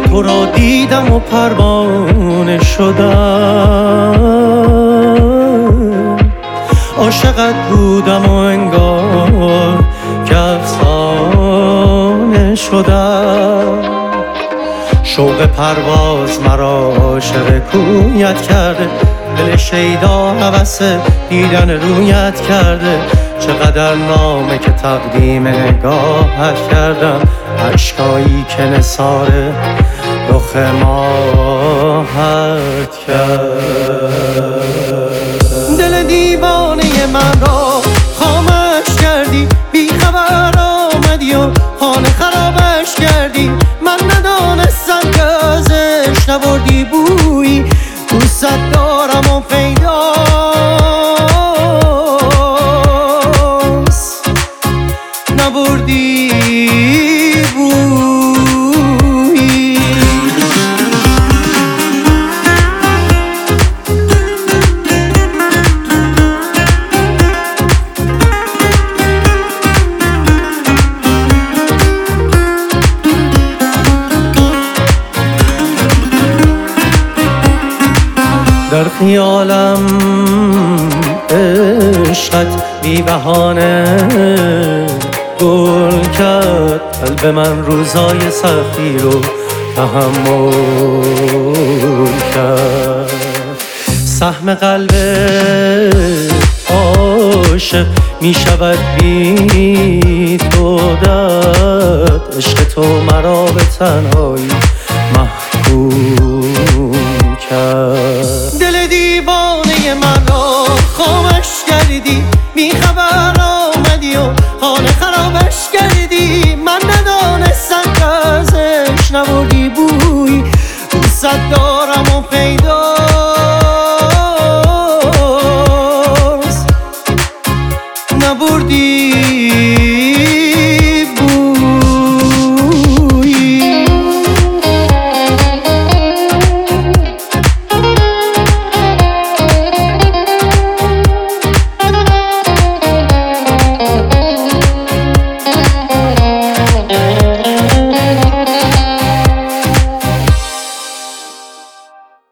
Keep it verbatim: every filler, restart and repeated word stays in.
تو را دیدم و پروانه شدم، عاشقت بودم و انگار که افسانه شدم. شوق پرواز مرا عاشق کویت کرده، دل شیدا هوس دیدن رویت کرده. چقدر نامه که تقدیم نگاهت کردم، عشقایی که نثار رخ ماهت کرد. دل دیوانه من را خامش کردی، بی خبر آمدی و خانه خرابش کردی. من ندانستم که ازش نبردی بویی، دوست دارم و پیداست نبردی بویی. در خیالم عشقت بی بهانه گل کرد، قلب من روزای سختی رو تحمل کرد. سهم قلب عاشق می شود بی تو داد، عشق تو مرا به تنهایی محکوم کرد. دل دیوانه من را خامش کردی، بی خبر آمدی و خانه خرابش کردی. من ندانستم که ازش نبردی بوی، دوست دارم و پیداست نبردی